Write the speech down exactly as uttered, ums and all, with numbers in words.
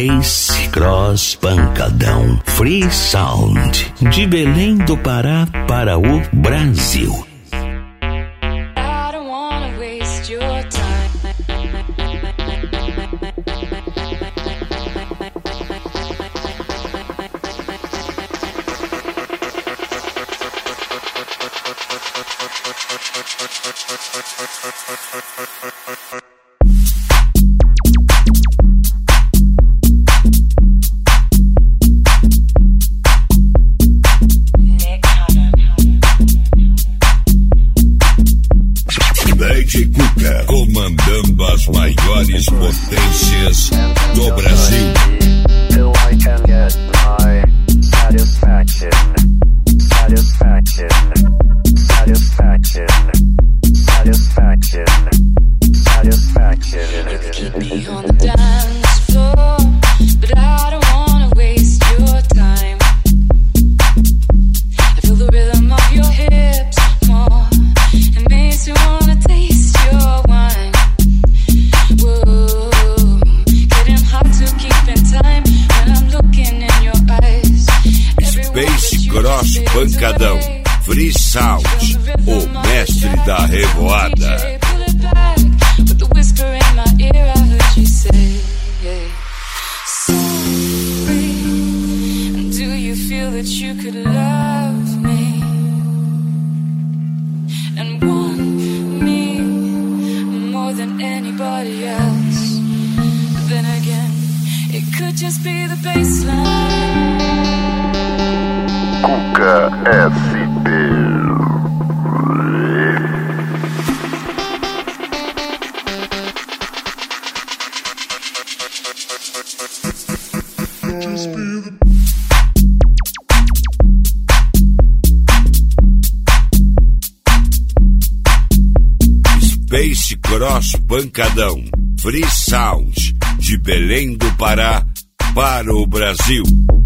Space Cross Pancadão Free Sound, de Belém do Pará para o Brasil. Comandando as maiores potências do Brasil. Till I can get my satisfaction, satisfaction, satisfaction, satisfaction, satisfaction. Keep me on the dance floor, but I don't wanna waste your time. I feel the rhythm of your hips more. It makes me wanna taste your wine. Whoa, getting hard to keep in time when I'm looking in your eyes. Space Cross Pancadão Free Sound, o mestre da revoada. With the whisper in my ear, I heard you say, so free. Do you feel that you could love me and want me more than anybody else? But then again, it could just be the baseline. Cuca F B. Space Cross Pancadão Free Sound, de Belém do Pará para o Brasil.